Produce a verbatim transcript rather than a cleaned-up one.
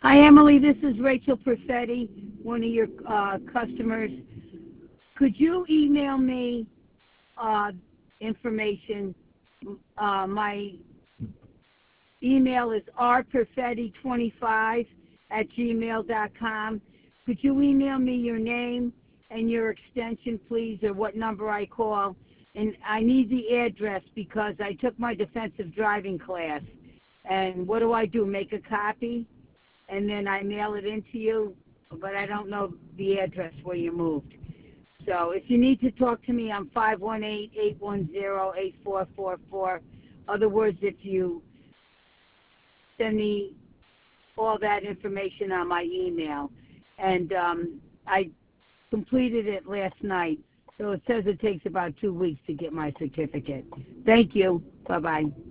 Hi, Emily. This is Rachel Perfetti, one of your uh, customers. Could you email me uh, information? Uh, my email is r perfetti twenty-five at gmail dot com. Could you email me your name and your extension, please, or what number I call? And I need the address because I took my defensive driving class. And what do I do? Make a copy? And then I mail it in to you, but I don't know the address where you moved. So if you need to talk to me, I'm five one eight, eight one zero, eight four four four. Other words, if you send me all that information on my email. And um, I completed it last night, so it says it takes about two weeks to get my certificate. Thank you. Bye-bye.